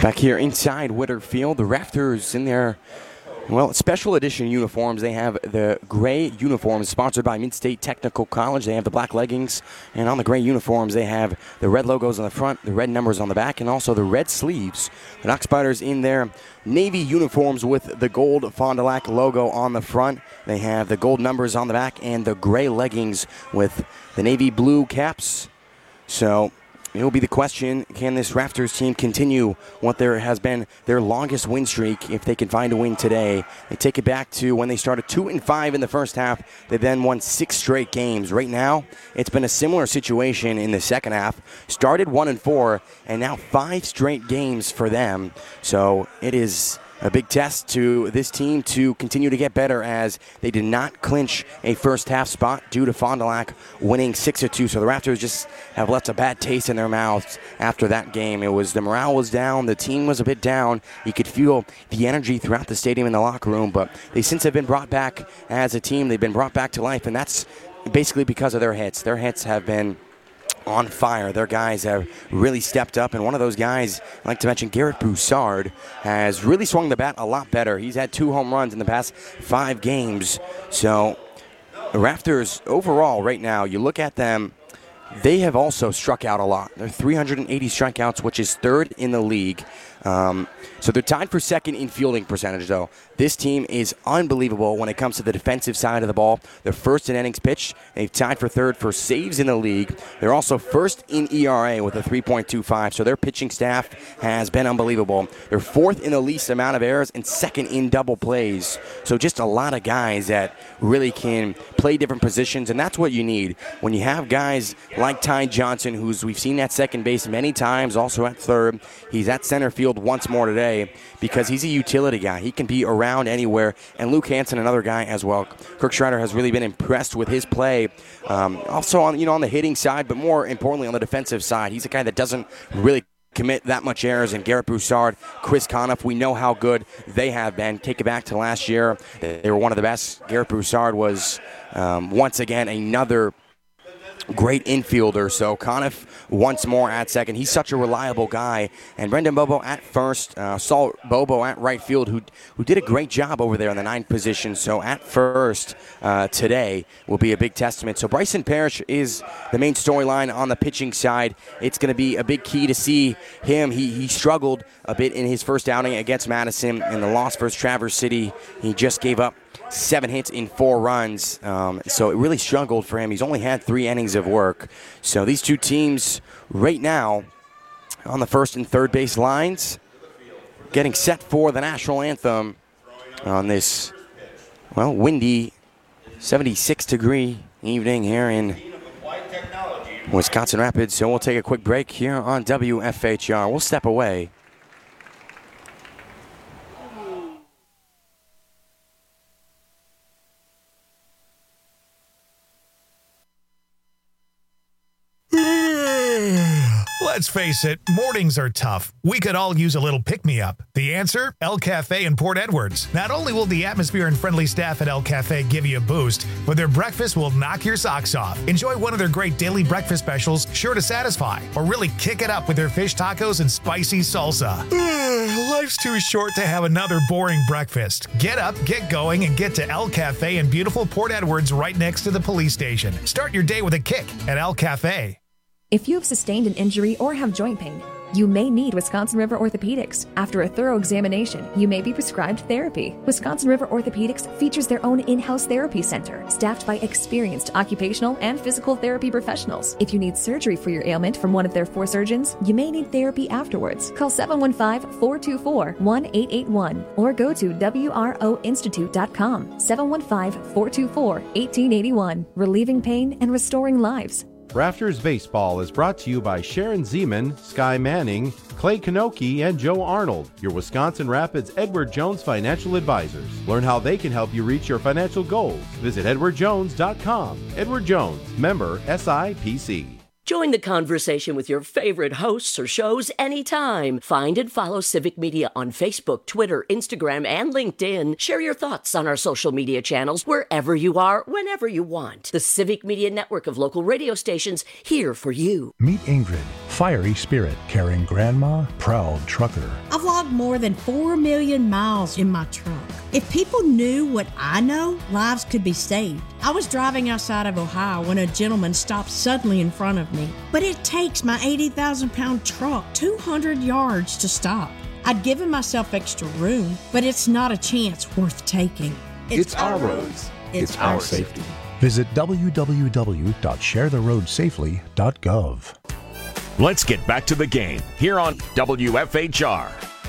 Back here inside Witter Field, the Raptors in their, special edition uniforms. They have the gray uniforms sponsored by Mid-State Technical College. They have the black leggings, and on the gray uniforms, they have the red logos on the front, the red numbers on the back, and also the red sleeves. The Knox Spiders in their navy uniforms with the gold Fond du Lac logo on the front. They have the gold numbers on the back and the gray leggings with the navy blue caps. So it will be the question, can this Raptors team continue what there has been their longest win streak if they can find a win today? They take it back to when they started 2-5 in the first half. They then won 6 straight games. Right now, it's been a similar situation in the second half. Started 1-4, and now 5 straight games for them. So it is a big test to this team to continue to get better, as they did not clinch a first half spot due to Fond du Lac winning 6-2. So the Raptors just have left a bad taste in their mouths after that game. The morale was down, the team was a bit down. You could feel the energy throughout the stadium in the locker room, but they since have been brought back as a team. They've been brought back to life, and that's basically because of their hits. Their hits have been on fire. Their guys have really stepped up, and one of those guys, I'd like to mention, Garrett Broussard, has really swung the bat a lot better. He's had 2 home runs in the past 5 games. So the Raptors overall right now, you look at them, they have also struck out a lot. They're 380 strikeouts, which is 3rd in the league. So they're tied for 2nd in fielding percentage, though. This team is unbelievable when it comes to the defensive side of the ball. They're 1st in innings pitched. They've tied for 3rd for saves in the league. They're also 1st in ERA with a 3.25. So their pitching staff has been unbelievable. They're 4th in the least amount of errors and 2nd in double plays. So just a lot of guys that really can play different positions, and that's what you need. When you have guys like Ty Johnson, who's we've seen at second base many times, also at 3rd. He's at center field once more today because he's a utility guy. He can be around anywhere. And Luke Hansen, another guy as well. Kirk Schreider has really been impressed with his play. Also on the hitting side, but more importantly on the defensive side. He's a guy that doesn't really commit that much errors. And Garrett Broussard, Chris Conniff, we know how good they have been. Take it back to last year. They were one of the best. Garrett Broussard was once again another great infielder. So Conniff once more at second. He's such a reliable guy. And Brendan Bobo at first. Saw Bobo at right field, who did a great job over there in the 9th position. So at first today will be a big testament. So Bryson Parrish is the main storyline on the pitching side. It's going to be a big key to see him. He struggled a bit in his first outing against Madison in the loss versus Traverse City. He just gave up 7 hits in 4 runs, so it really struggled for him. He's only had 3 innings of work. So these two teams right now on the 1st and 3rd base lines, getting set for the national anthem on this, windy 76-degree evening here in Wisconsin Rapids. So we'll take a quick break here on WFHR. We'll step away. Let's face it, mornings are tough. We could all use a little pick-me-up. The answer? El Cafe in Port Edwards. Not only will the atmosphere and friendly staff at El Cafe give you a boost, but their breakfast will knock your socks off. Enjoy one of their great daily breakfast specials, sure to satisfy. Or really kick it up with their fish tacos and spicy salsa. Life's too short to have another boring breakfast. Get up, get going, and get to El Cafe in beautiful Port Edwards right next to the police station. Start your day with a kick at El Cafe. If you have sustained an injury or have joint pain, you may need Wisconsin River Orthopedics. After a thorough examination, you may be prescribed therapy. Wisconsin River Orthopedics features their own in-house therapy center, staffed by experienced occupational and physical therapy professionals. If you need surgery for your ailment from one of their 4 surgeons, you may need therapy afterwards. Call 715-424-1881 or go to WROinstitute.com. 715-424-1881. Relieving pain and restoring lives. Raptors Baseball is brought to you by Sharon Zeman, Sky Manning, Clay Kanoki, and Joe Arnold, your Wisconsin Rapids Edward Jones financial advisors. Learn how they can help you reach your financial goals. Visit edwardjones.com. Edward Jones, member SIPC. Join the conversation with your favorite hosts or shows anytime. Find and follow Civic Media on Facebook, Twitter, Instagram, and LinkedIn. Share your thoughts on our social media channels wherever you are, whenever you want. The Civic Media network of local radio stations here for you. Meet Ingrid. fiery spirit, carrying Grandma, proud trucker. I've logged more than 4 million miles in my truck. If people knew what I know, lives could be saved. I was driving outside of Ohio when a gentleman stopped suddenly in front of me. But it takes my 80,000-pound truck 200 yards to stop. I'd given myself extra room, but it's not a chance worth taking. It's our roads. It's our safety. Visit www.sharetheroadsafely.gov. Let's get back to the game here on WFHR.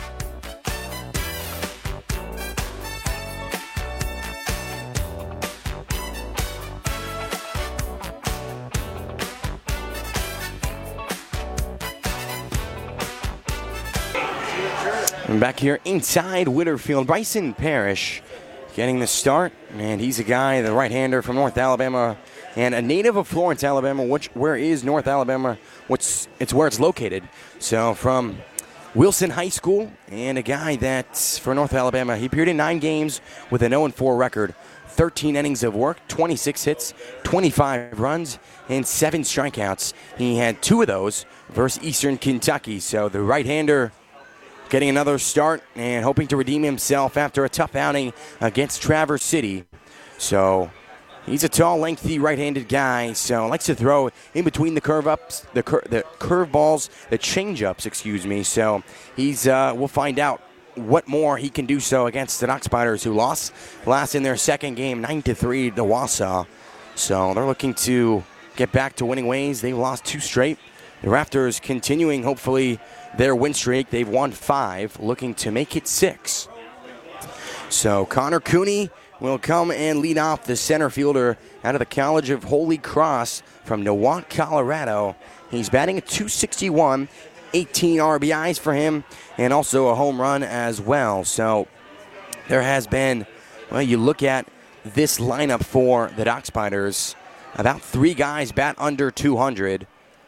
And back here inside Whitterfield, Bryson Parrish getting the start, and he's a guy, the right-hander from North Alabama, and a native of Florence, Alabama. Where is North Alabama? It's where it's located. So from Wilson High School, and a guy that's for North Alabama. He appeared in 9 games with an 0-4 record, 13 innings of work, 26 hits, 25 runs, and 7 strikeouts. He had 2 of those versus Eastern Kentucky. So the right-hander getting another start and hoping to redeem himself after a tough outing against Traverse City. So he's a tall, lengthy, right-handed guy, so likes to throw in between the curve-ups, the curveballs, the change-ups, excuse me. So he's we'll find out what more he can do so against the Dock Spiders, who lost last in their second game, 9-3 to Wausau. So they're looking to get back to winning ways. They lost 2 straight. The Raptors continuing, hopefully, their win streak. They've won 5, looking to make it 6. So Connor Cooney will come and lead off, the center fielder out of the College of Holy Cross from Nowant, Colorado. He's batting at .261, 18 RBIs for him, and also a home run as well. So there has been, well, you look at this lineup for the Dock Spiders, about 3 guys bat under 200.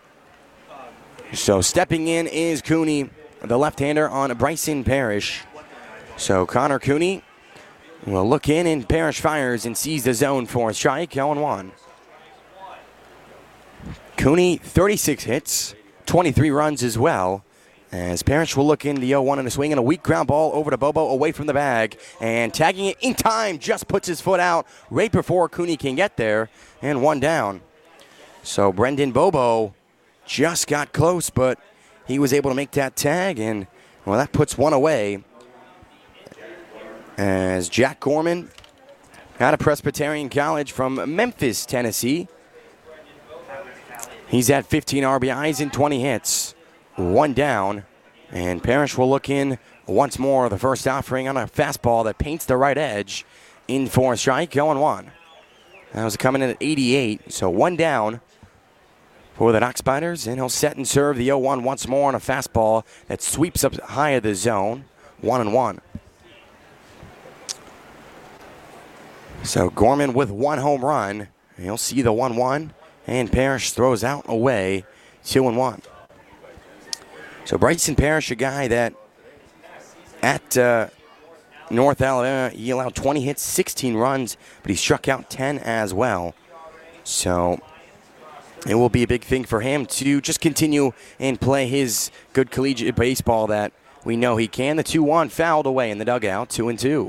So stepping in is Cooney, the left-hander on Bryson Parrish. So Connor Cooney will look in, and Parrish fires and sees the zone for a strike, 0-1. Cooney, 36 hits, 23 runs as well, as Parrish will look in the 0-1 and a swing and a weak ground ball over to Bobo away from the bag, and tagging it in time, just puts his foot out right before Cooney can get there, and 1 down. So Brendan Bobo just got close, but he was able to make that tag, and, well, that puts 1 away. As Jack Gorman out of Presbyterian College from Memphis, Tennessee. He's at 15 RBIs and 20 hits. 1 down, and Parrish will look in once more. The first offering on a fastball that paints the right edge in for a strike, 0-1. That was coming in at 88, so 1 down for the Dock Spiders, and he'll set and serve the 0-1 once more on a fastball that sweeps up high of the zone, 1-1. So Gorman with 1 home run. You'll see the 1-1, and Parrish throws out away, 2-1. So Bryson Parrish, a guy that at North Alabama, he allowed 20 hits, 16 runs, but he struck out 10 as well. So it will be a big thing for him to just continue and play his good collegiate baseball that we know he can. The 2-1 fouled away in the dugout, 2-2.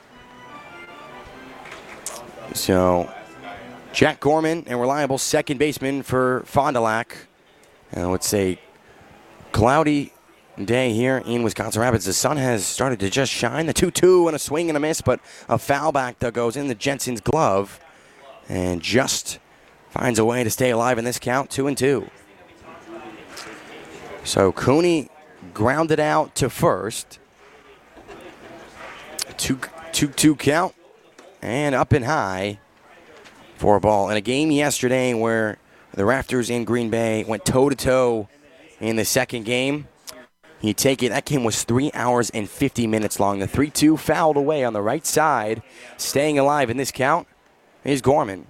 So Jack Gorman, a reliable second baseman for Fond du Lac. I would say cloudy day here in Wisconsin Rapids. The sun has started to just shine. The 2-2 and a swing and a miss, but a foul back that goes in the Jensen's glove and just finds a way to stay alive in this count, 2-2. So Cooney grounded out to first. 2-2 count. And up and high for a ball. In a game yesterday where the Raptors in Green Bay went toe-to-toe in the second game, you take it, that game was 3 hours and 50 minutes long. The 3-2 fouled away on the right side. Staying alive in this count is Gorman.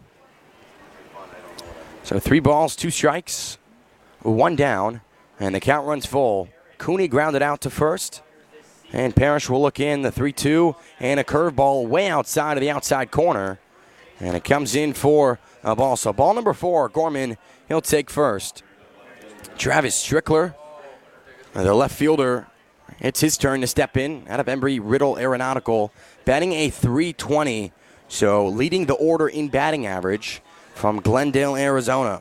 So 3 balls, 2 strikes, 1 down, and the count runs full. Cooney grounded out to first. And Parrish will look in, the 3-2, and a curveball way outside of the outside corner. And it comes in for a ball. So ball number 4, Gorman, he'll take first. Travis Strickler, the left fielder, it's his turn to step in out of Embry-Riddle Aeronautical, batting a .320, so leading the order in batting average from Glendale, Arizona.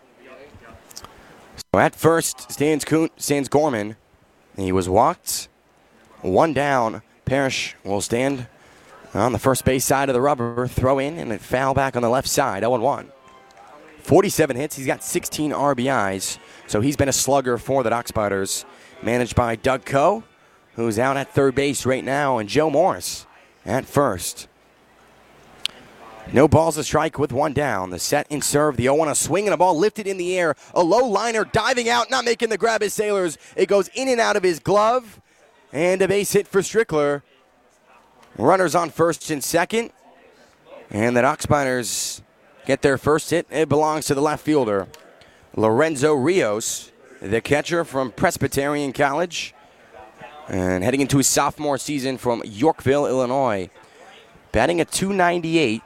So at first stands Gorman. He was walked. One down. Parrish will stand on the first base side of the rubber, throw in, and it foul back on the left side, 0-1. 47 hits. He's got 16 RBIs, so he's been a slugger for the Dock Spiders, managed by Doug Coe, who's out at third base right now, and Joe Morris at first. No balls to strike with one down. The set and serve. The 0-1, a swing and a ball lifted in the air. A low liner diving out, not making the grab as Sailors. It goes in and out of his glove. And a base hit for Strickler. Runners on first and second. And the Dock Spiders get their first hit. It belongs to the left fielder, Lorenzo Rios, the catcher from Presbyterian College. And heading into his sophomore season from Yorkville, Illinois. Batting at .298.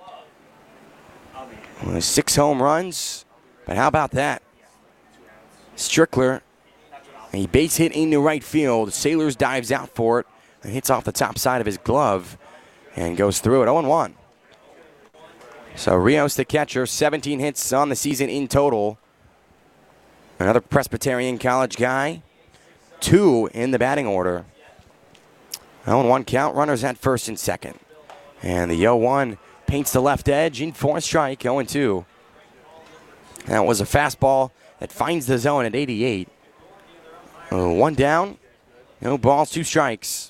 6 home runs, but how about that? Strickler, a base hit into right field. Sailors dives out for it and hits off the top side of his glove and goes through it, 0-1. So Rios, the catcher, 17 hits on the season in total. Another Presbyterian College guy, 2 in the batting order. 0-1 count, runners at first and second. And the 0-1 paints the left edge in for a strike, 0-2. That was a fastball that finds the zone at 88. One down, no balls, 2 strikes.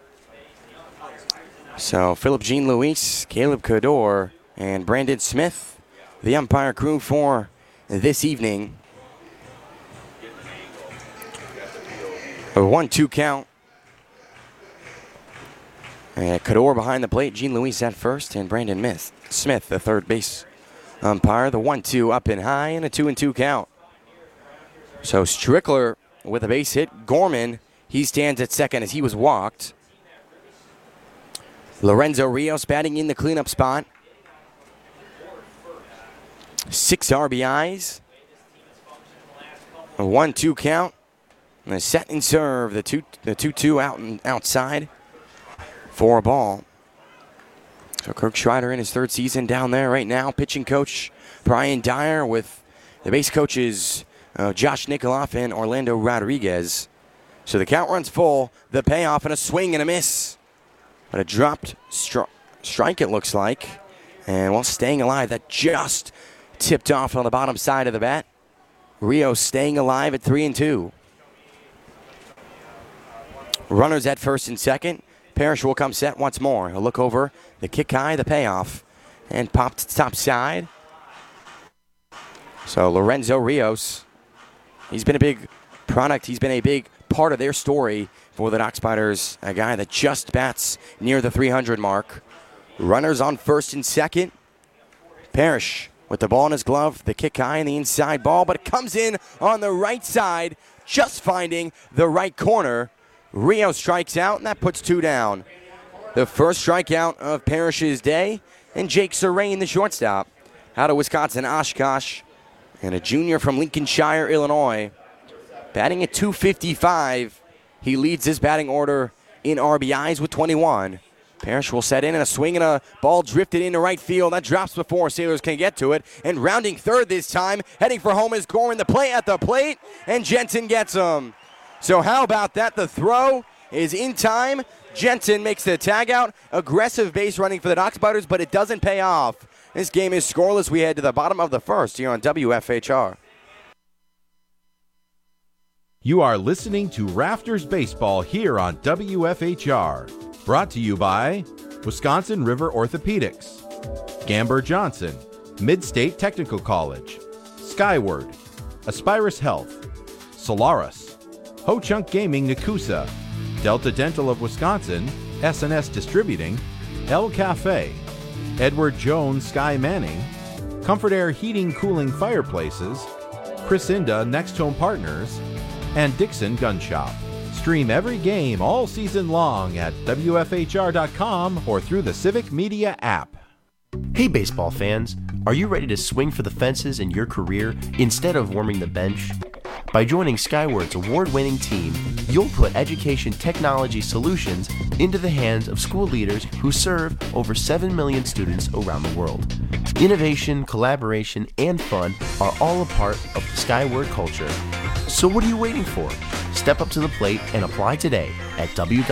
So Philip Jean Luis, Caleb Cador, and Brandon Smith, the umpire crew for this evening. A 1-2 count. Cador behind the plate, Jean Luis at first, and Brandon Smith, the third base umpire. The 1-2 up and high, and a 2-2 count. So Strickler with a base hit. Gorman, he stands at second as he was walked. Lorenzo Rios batting in the cleanup spot. 6 RBIs. A 1-2 count. And a set and serve, the 2-2 out and outside. For a ball. So Kirk Schreider in his third season down there right now. Pitching coach Brian Dyer with the base coaches Josh Nikoloff and Orlando Rodriguez. So the count runs full. The payoff and a swing and a miss. But a dropped strike it looks like. And while staying alive, that just tipped off on the bottom side of the bat. Rio staying alive at 3-2. Runners at first and second. Parrish will come set once more. He'll look over the kick high, the payoff, and popped to the top side. So Lorenzo Rios, he's been a big product. He's been a big part of their story for the Dock Spiders, a guy that just bats near the 300 mark. Runners on first and second. Parrish with the ball in his glove, the kick high and the inside ball, but it comes in on the right side, just finding the right corner. Rio strikes out, and that puts 2 down. The first strikeout of Parrish's day, and Jake Serrain, the shortstop, out of Wisconsin Oshkosh, and a junior from Lincolnshire, Illinois. Batting at .255, he leads his batting order in RBIs with 21. Parrish will set in, and a swing and a ball drifted into right field. That drops before Sailors can get to it. And rounding third this time, heading for home is Gorman. The play at the plate, and Jensen gets him. So how about that? The throw is in time. Jensen makes the tag out. Aggressive base running for the Dock Spiders, but it doesn't pay off. This game is scoreless. We head to the bottom of the first here on WFHR. You are listening to Rafters Baseball here on WFHR. Brought to you by Wisconsin River Orthopedics, Gamber Johnson, Mid-State Technical College, Skyward, Aspirus Health, Solaris, Ho-Chunk Gaming Nakusa, Delta Dental of Wisconsin, SNS Distributing, El Cafe, Edward Jones Sky Manning, Comfort Air Heating Cooling Fireplaces, Chrisinda Next Home Partners, and Dixon Gun Shop. Stream every game all season long at WFHR.com or through the Civic Media app. Hey baseball fans, are you ready to swing for the fences in your career instead of warming the bench? By joining Skyward's award-winning team, you'll put education technology solutions into the hands of school leaders who serve over 7 million students around the world. Innovation, collaboration, and fun are all a part of the Skyward culture. So what are you waiting for? Step up to the plate and apply today at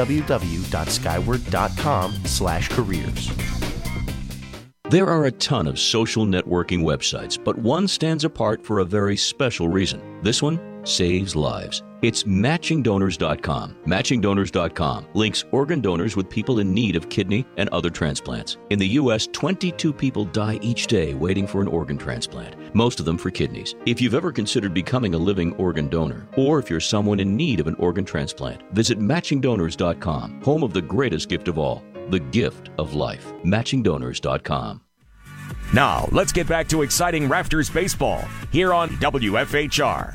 www.skyward.com/careers. There are a ton of social networking websites, but one stands apart for a very special reason. This one saves lives. It's MatchingDonors.com. MatchingDonors.com links organ donors with people in need of kidney and other transplants. In the U.S., 22 people die each day waiting for an organ transplant, most of them for kidneys. If you've ever considered becoming a living organ donor, or if you're someone in need of an organ transplant, visit MatchingDonors.com, home of the greatest gift of all, the gift of life. MatchingDonors.com. Now, let's get back to exciting Rafters baseball here on WFHR.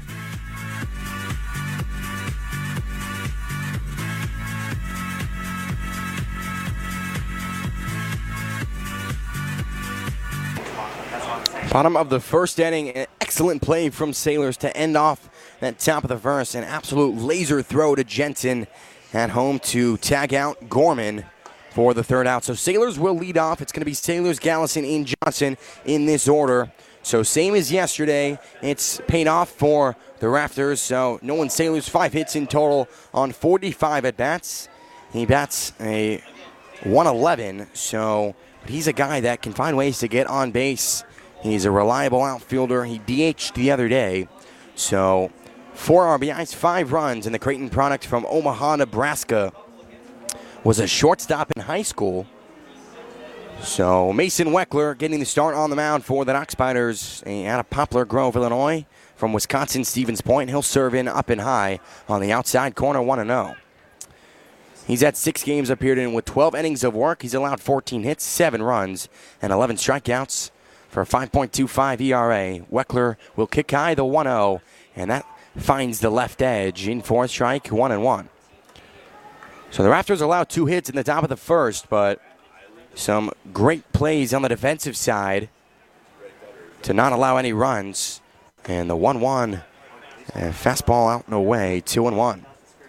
Bottom of the first inning, an excellent play from Sailors to end off that top of the first. An absolute laser throw to Jensen at home to tag out Gorman for the third out. So Sailors will lead off. It's going to be Sailors, Gallison, and Johnson in this order. So same as yesterday, it's paid off for the Rafters. So Nolan Sailors, 5 hits in total on 45 at-bats. He bats a 111, so he's a guy that can find ways to get on base. He's a reliable outfielder. He DH'd the other day. So 4 RBIs, 5 runs, and the Creighton product from Omaha, Nebraska was a shortstop in high school. So Mason Weckler getting the start on the mound for the Knox Spiders out of Poplar Grove, Illinois. From Wisconsin, Stevens Point. He'll serve in up and high on the outside corner, 1-0. He's had 6 games, appeared in with 12 innings of work. He's allowed 14 hits, 7 runs, and 11 strikeouts for a 5.25 ERA. Weckler will kick high the 1-0, and that finds the left edge in for a strike, 1-1. So the Rafters allowed 2 hits in the top of the first, but some great plays on the defensive side to not allow any runs. And the 1-1 fastball out and away, 2-1.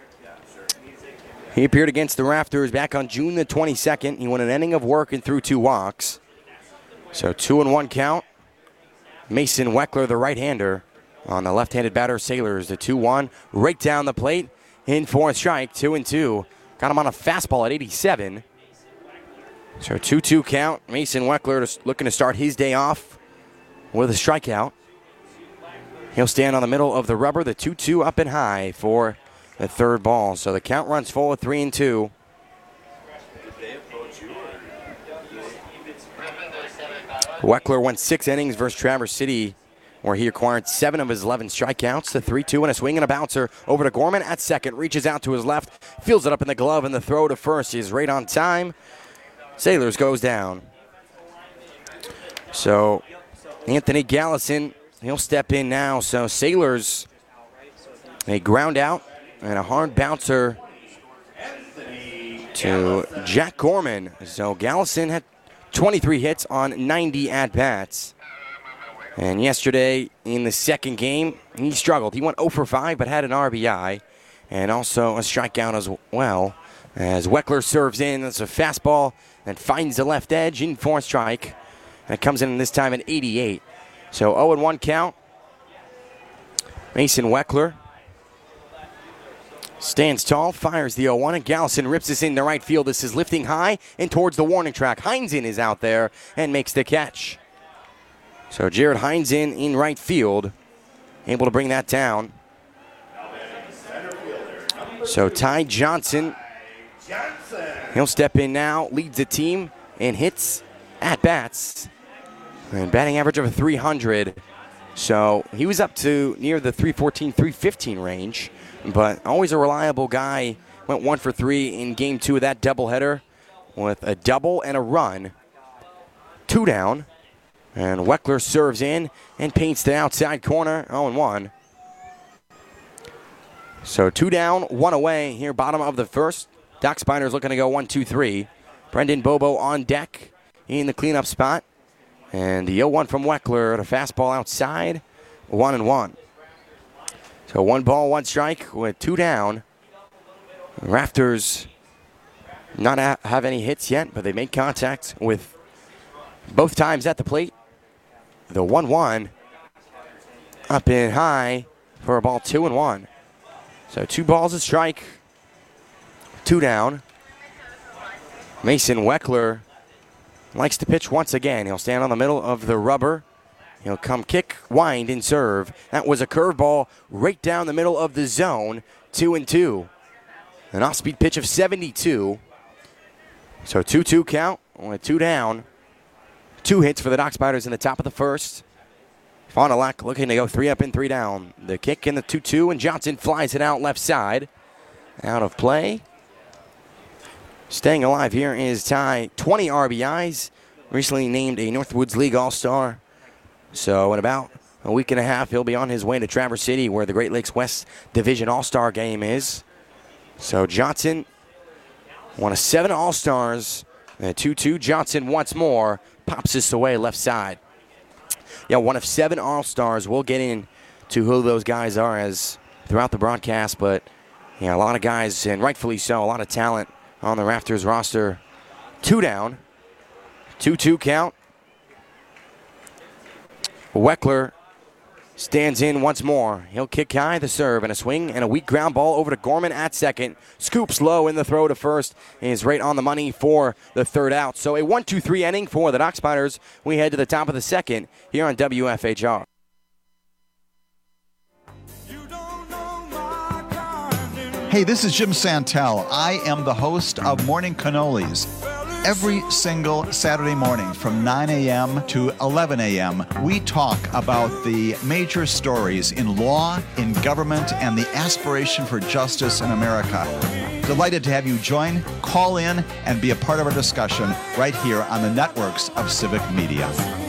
He appeared against the Rafters back on June the 22nd. He won an inning of work and threw 2 walks. So 2-1 count. Mason Weckler, the right-hander, on the left-handed batter Sailors. The 2-1 right down the plate in for a strike, 2-2. Got him on a fastball at 87. So 2-2 count. Mason Weckler looking to start his day off with a strikeout. He'll stand on the middle of the rubber. The 2-2 up and high for the third ball. So the count runs full at 3-2. Weckler went 6 innings versus Traverse City, where he acquired 7 of his 11 strikeouts. The 3-2 and a swing and a bouncer over to Gorman at second. Reaches out to his left, feels it up in the glove, and the throw to first is right on time. Sailors goes down. So Anthony Gallison, he'll step in now. So Sailors, a ground out and a hard bouncer to Jack Gorman. So Gallison had 23 hits on 90 at-bats. And yesterday in the second game, he struggled. He went 0 for 5, but had an RBI and also a strikeout as well. As Weckler serves in, it's a fastball and finds the left edge in for a strike. And it comes in this time at 88. So 0-1 count. Mason Weckler stands tall, fires the 0-1, and Gallison rips this into right field. This is lifting high and towards the warning track. Heinzen is out there and makes the catch. So Jared Heinzen in right field, able to bring that down. So Ty Johnson, he'll step in now, leads the team in hits, at-bats, and batting average of 300. So he was up to near the 314, 315 range, but always a reliable guy. Went 1 for 3 in game 2 of that doubleheader with a double and a run. 2 down, and Weckler serves in and paints the outside corner, 0-1. So 2 down, 1 away here, bottom of the first. Doc Spiders looking to go 1-2-3. Brendan Bobo on deck in the cleanup spot. And the 0-1 from Weckler, a fastball outside, 1-1. So 1 ball, 1 strike with 2 down. Rafters not have any hits yet, but they make contact with both times at the plate. The 1-1 up and high for a ball 2-1. So 2 balls, a strike, 2 down. Mason Weckler likes to pitch once again. He'll stand on the middle of the rubber. He'll come kick, wind, and serve. That was a curveball right down the middle of the zone, 2-2. An off-speed pitch of 72. So 2-2 count, only 2 down. 2 hits for the Dock Spiders in the top of the first. Fond du Lac looking to go 3 up and 3 down. The kick in the 2-2, and Johnson flies it out left side. Out of play. Staying alive here is Ty, 20 RBIs. Recently named a Northwoods League All-Star. So in about a week and a half, he'll be on his way to Traverse City, where the Great Lakes West Division All-Star game is. So Johnson, one of 7 All-Stars. 2-2, Johnson once more pops this away left side. Yeah, one of 7 All-Stars. We'll get into who those guys are as throughout the broadcast, but yeah, a lot of guys, and rightfully so, a lot of talent on the Rafters roster. 2 down, 2-2 count. Weckler stands in once more. He'll kick high, the serve, and a swing, and a weak ground ball over to Gorman at second. Scoops low in the throw to first, and is right on the money for the 3rd out. So a 1-2-3 inning for the Dock Spiders. We head to the top of the 2nd here on WFHR. Hey, this is Jim Santel. I am the host of Morning Cannolis. Every single Saturday morning from 9 a.m. to 11 a.m., we talk about the major stories in law, in government, and the aspiration for justice in America. Delighted to have you join, call in, and be a part of our discussion right here on the networks of Civic Media.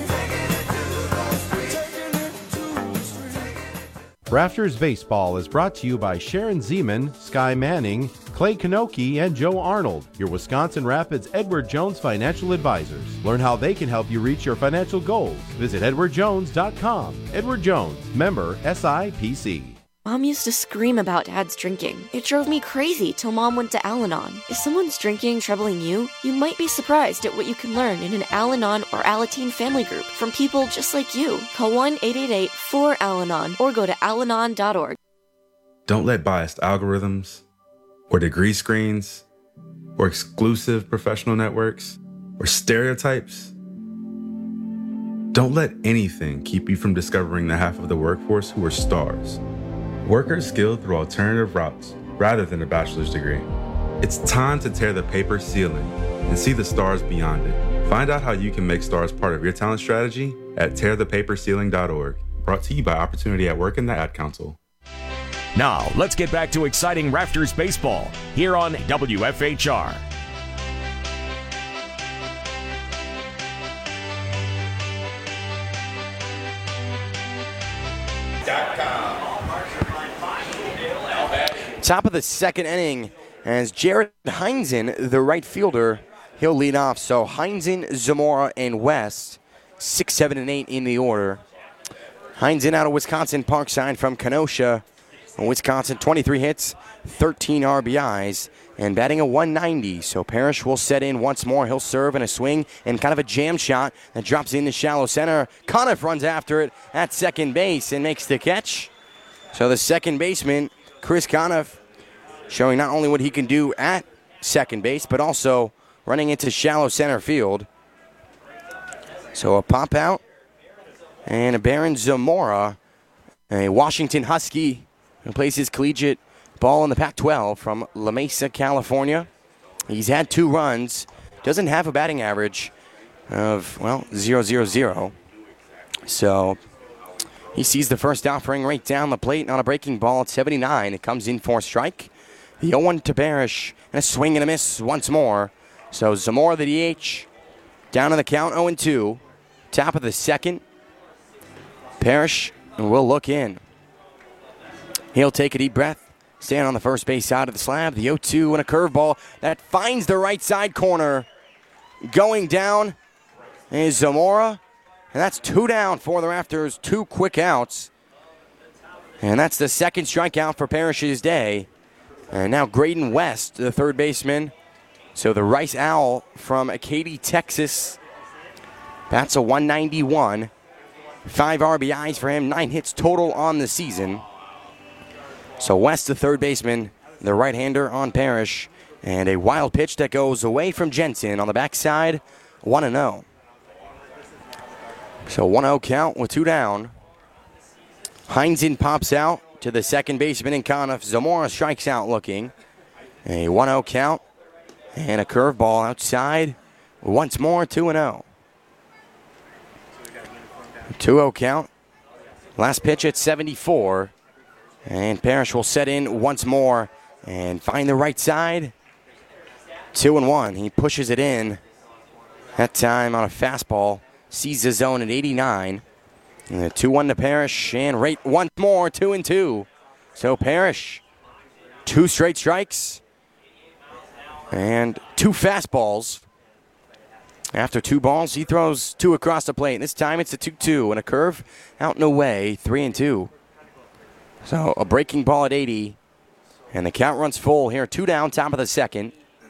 Rafters Baseball is brought to you by Sharon Zeman, Sky Manning, Clay Kanoki, and Joe Arnold, your Wisconsin Rapids Edward Jones financial advisors. Learn how they can help you reach your financial goals. Visit edwardjones.com. Edward Jones, member SIPC. Mom used to scream about Dad's drinking. It drove me crazy till Mom went to Al-Anon. If someone's drinking troubling you, you might be surprised at what you can learn in an Al-Anon or Alateen family group from people just like you. Call 1-888-4-AL-ANON or go to alanon.org. Don't let biased algorithms or degree screens or exclusive professional networks or stereotypes. Don't let anything keep you from discovering the half of the workforce who are stars. Workers skilled through alternative routes rather than a bachelor's degree. It's time to tear the paper ceiling and see the stars beyond it. Find out how you can make stars part of your talent strategy at tearthepaperceiling.org. Brought to you by Opportunity at Work and the Ad Council. Now, let's get back to exciting Rafters baseball here on WFHR. Top of the 2nd inning as Jared Heinzen, the right fielder, he'll lead off. So Heinzen, Zamora, and West, 6, 7, and 8 in the order. Heinzen out of Wisconsin Parkside from Kenosha. Wisconsin, 23 hits, 13 RBIs, and batting a 190. So Parrish will set in once more. He'll serve in a swing and kind of a jam shot that drops in the shallow center. Conniff runs after it at second base and makes the catch. So the second baseman, Chris Conniff, showing not only what he can do at second base, but also running into shallow center field. So a pop out and a Baron Zamora, a Washington Husky, who plays his collegiate ball in the Pac-12 from La Mesa, California. He's had 2 runs, doesn't have a batting average of, well, 0.00. So he sees the first offering right down the plate on a breaking ball at 79. It comes in for a strike. The 0-1 to Parrish, and a swing and a miss once more. So Zamora, the DH, down in the count, 0-2. Top of the 2nd. Parrish will look in. He'll take a deep breath, stand on the first base side of the slab. The 0-2 and a curveball that finds the right side corner. Going down is Zamora. And that's 2 down for the Rafters, 2 quick outs. And that's the second strikeout for Parrish's day. And now Graydon West, the third baseman. So the Rice Owl from Katy, Texas. That's a 191. 5 RBIs for him, 9 hits total on the season. So West, the third baseman, the right-hander on Parrish. And a wild pitch that goes away from Jensen on the backside, 1-0. So 1-0 count with 2 down. Heinzen pops out to the second baseman in Conniff. Zamora strikes out looking. A 1-0 count and a curveball outside. Once more, 2-0. 2-0 count. Last pitch at 74. And Parrish will set in once more and find the right side. 2-1. He pushes it in. That time on a fastball. Sees the zone at 89. And a 2-1 to Parrish. And rate once more, 2-2. So Parrish, 2 straight strikes. And 2 fastballs. After 2 balls, he throws 2 across the plate. This time it's a 2-2 and a curve out and away, 3-2. So a breaking ball at 80. And the count runs full here, 2 down, top of the second.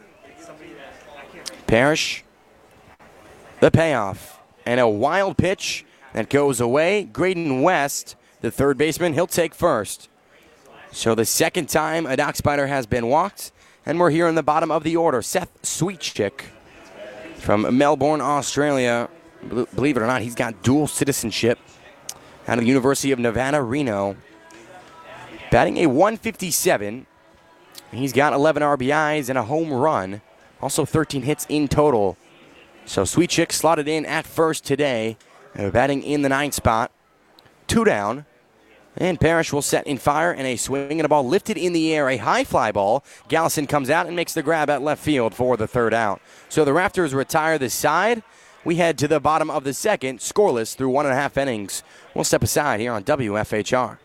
Parrish, the payoff. And a wild pitch that goes away. Graydon West, the third baseman, he'll take first. So the second time a Dock Spider has been walked. And we're here in the bottom of the order. Seth Sweetchick from Melbourne, Australia. Believe it or not, he's got dual citizenship out of the University of Nevada, Reno. Batting a 157. He's got 11 RBIs and a home run. Also 13 hits in total. So Sweetchick slotted in at first today. Batting in the 9th spot. 2 down. And Parrish will set in fire, and a swing and a ball lifted in the air, a high fly ball. Gallison comes out and makes the grab at left field for the 3rd out. So the Raptors retire this side. We head to the bottom of the second, scoreless through 1.5 innings. We'll step aside here on WFHR.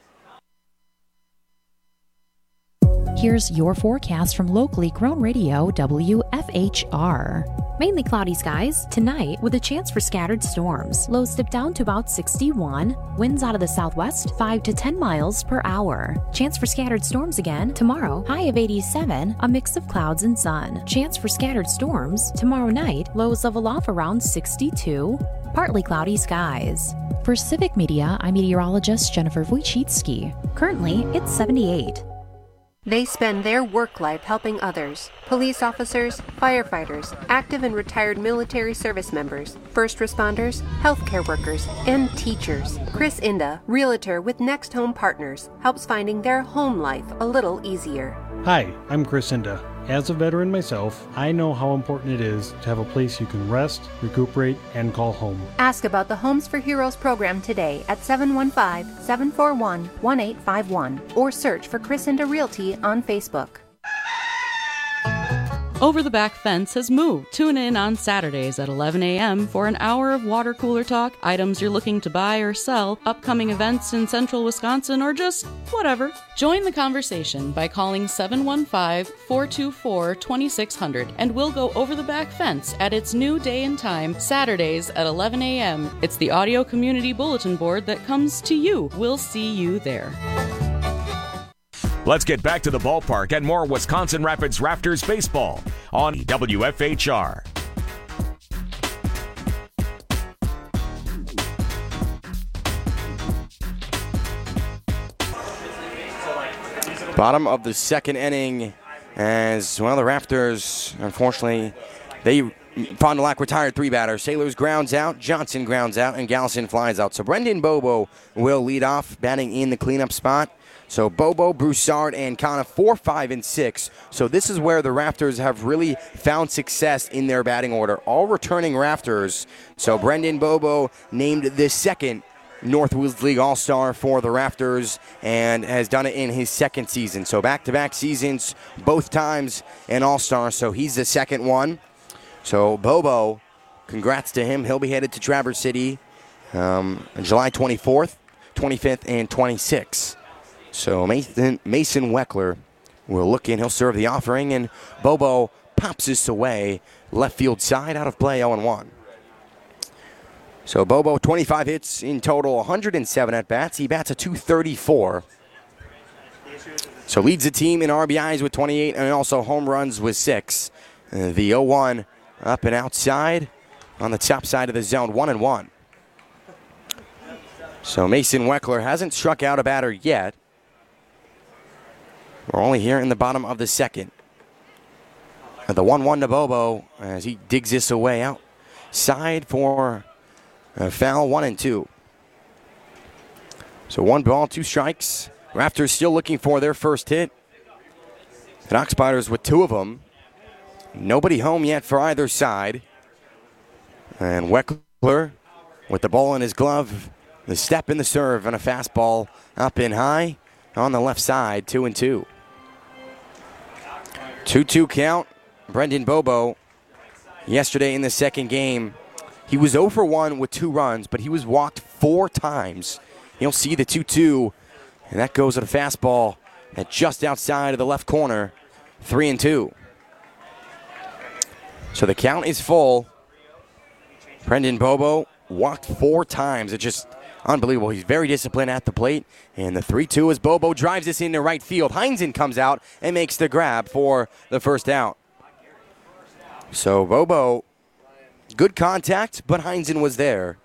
Here's your forecast from locally grown radio WFHR. Mainly cloudy skies tonight with a chance for scattered storms. Lows dip down to about 61. Winds out of the southwest 5 to 10 miles per hour. Chance for scattered storms again tomorrow. High of 87, a mix of clouds and sun. Chance for scattered storms tomorrow night. Lows level off around 62. Partly cloudy skies. For Civic Media, I'm meteorologist Jennifer Wojcicki. Currently, it's 78. They spend their work life helping others. Police officers, firefighters, active and retired military service members, first responders, healthcare workers, and teachers. Chris Inda, realtor with Next Home Partners, helps finding their home life a little easier. Hi, I'm Chris Inda. As a veteran myself, I know how important it is to have a place you can rest, recuperate, and call home. Ask about the Homes for Heroes program today at 715-741-1851 or search for Chris Inda Realty on Facebook. Over the Back Fence has moved. Tune in on Saturdays at 11 a.m. for an hour of water cooler talk, items you're looking to buy or sell, upcoming events in central Wisconsin, or just whatever. Join the conversation by calling 715-424-2600 and we'll go over the back fence at its new day and time, Saturdays at 11 a.m. It's the audio community bulletin board that comes to you. We'll see you there. Let's get back to the ballpark and more Wisconsin Rapids Raptors baseball on WFHR. Bottom of the second inning as, well, the Raptors, unfortunately, Fond du Lac retired 3 batters. Sailors grounds out, Johnson grounds out, and Gallison flies out. So Brendan Bobo will lead off, batting in the cleanup spot. So Bobo, Broussard, and Conniff 4, 5, and 6. So this is where the Raptors have really found success in their batting order. All returning Raptors. So Brendan Bobo named the second Northwoods League All-Star for the Raptors and has done it in his second season. So back-to-back seasons, both times an All-Star. So he's the second one. So Bobo, congrats to him. He'll be headed to Traverse City July 24th, 25th, and 26th. So Mason Weckler will look in. He'll serve the offering, and Bobo pops this away. Left field side, out of play, 0-1. So Bobo, 25 hits in total, 107 at-bats. He bats a .234. So leads the team in RBIs with 28 and also home runs with 6. The 0-1 up and outside on the top side of the zone, 1-1. So Mason Weckler hasn't struck out a batter yet. We're only here in the bottom of the second. The 1-1 to Bobo as he digs this away outside for a foul, 1-2. So 1 ball, 2 strikes. Raptors still looking for their first hit. The Knox Spiders with 2 of them. Nobody home yet for either side. And Weckler with the ball in his glove. The step in the serve and a fastball up and high on the left side, 2-2. 2-2 count. Brendan Bobo, yesterday in the second game, he was 0 for 1 with 2 runs, but he was walked 4 times. You'll see the 2-2, and that goes at a fastball at just outside of the left corner, 3-2. So the count is full. Brendan Bobo walked 4 times. It's just unbelievable. He's very disciplined at the plate. And the 3-2 as Bobo drives this into right field. Heinzen comes out and makes the grab for the first out. So Bobo, good contact, but Heinzen was there.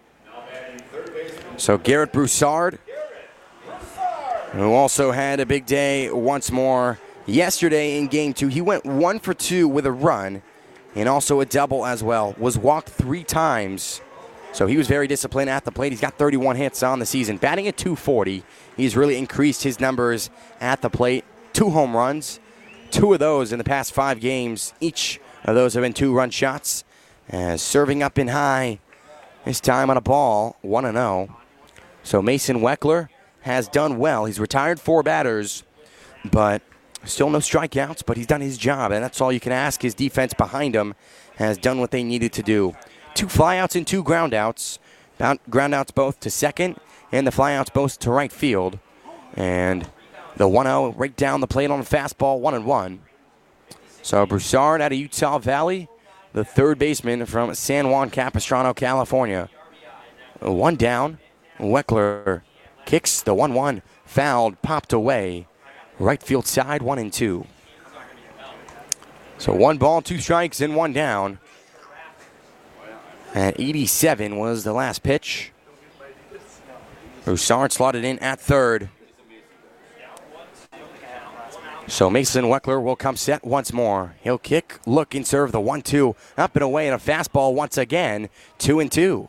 So Garrett Broussard, who also had a big day once more yesterday in Game 2. He went 1 for 2 with a run and also a double as well. Was walked 3 times. So he was very disciplined at the plate. He's got 31 hits on the season. Batting at .240. He's really increased his numbers at the plate. 2 home runs. 2 of those in the past 5 games. Each of those have been 2-run shots. Serving up in high. This time on a ball, 1-0. So Mason Weckler has done well. He's retired 4 batters, but still no strikeouts, but he's done his job, and that's all you can ask. His defense behind him has done what they needed to do. 2 flyouts and 2 groundouts. Groundouts both to second, and the flyouts both to right field. And the 1-0 right down the plate on the fastball, 1-1. So Broussard out of Utah Valley, the third baseman from San Juan Capistrano, California. 1 down. Weckler kicks the 1-1. Fouled, popped away. Right field side, 1-2. So 1 ball, 2 strikes, and 1 down. At 87 was the last pitch. Broussard slotted in at third. So Mason Weckler will come set once more. He'll kick, look, and serve the 1-2. Up and away and a fastball once again. 2-2.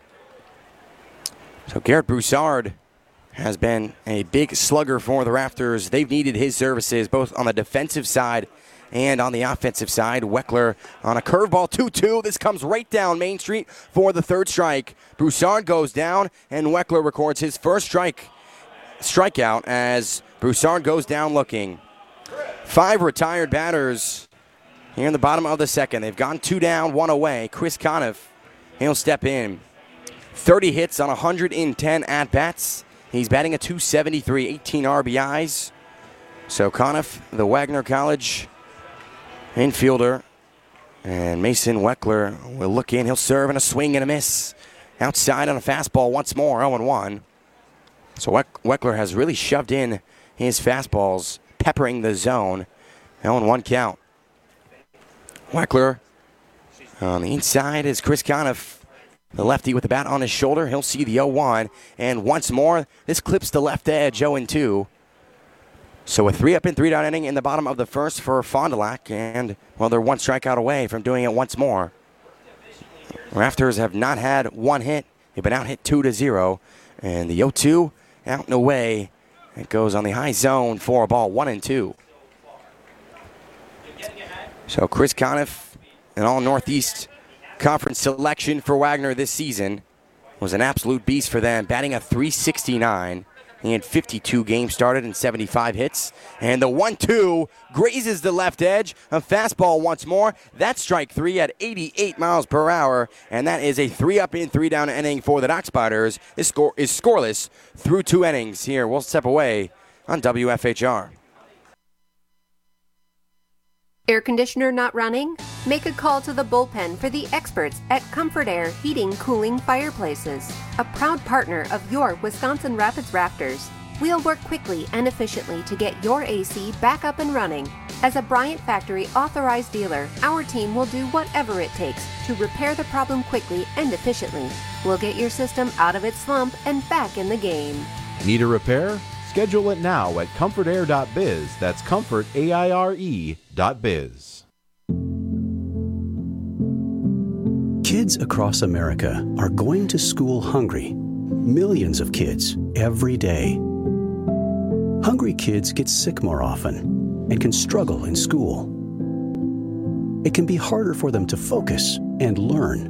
So Garrett Broussard has been a big slugger for the Raptors. They've needed his services both on the defensive side and on the offensive side. Weckler on a curveball, 2-2. This comes right down Main Street for the 3rd strike. Broussard goes down, and Weckler records his first strikeout as Broussard goes down looking. 5 retired batters here in the bottom of the second. They've gone 2 down, 1 away. Chris Conniff, he'll step in. 30 hits on 110 at-bats. He's batting a .273, 18 RBIs. So Conniff, the Wagner College infielder. And Mason Weckler will look in. He'll serve and a swing and a miss. Outside on a fastball once more, 0-1. So Weckler has really shoved in his fastballs, peppering the zone. 0-1 count. Weckler on the inside is Chris Conniff, the lefty with the bat on his shoulder. He'll see the 0-1. And once more, this clips the left edge, 0-2. So a 3-up and 3-down inning in the bottom of the first for Fond du Lac. And, well, they're 1 strikeout away from doing it once more. Raptors have not had 1 hit. They've been out hit 2-0. And the 0-2 out and away. It goes on the high zone for a ball, 1-2. So Chris Conniff, an all-Northeast Conference selection for Wagner this season, was an absolute beast for them, batting a .369. He had 52 games started and 75 hits. And the 1-2 grazes the left edge. A fastball once more. That's strike 3 at 88 miles per hour. And that is a 3-up and 3-down inning for the Knox Spiders. This score is scoreless through 2 innings. Here, we'll step away on WFHR. Air conditioner not running? Make a call to the bullpen for the experts at Comfort Air Heating, Cooling Fireplaces, a proud partner of your Wisconsin Rapids Raptors. We'll work quickly and efficiently to get your AC back up and running. As a Bryant Factory authorized dealer, our team will do whatever it takes to repair the problem quickly and efficiently. We'll get your system out of its slump and back in the game. Need a repair? Schedule it now at comfortair.biz. That's comfortaire.biz. Kids across America are going to school hungry. Millions of kids every day. Hungry kids get sick more often and can struggle in school. It can be harder for them to focus and learn.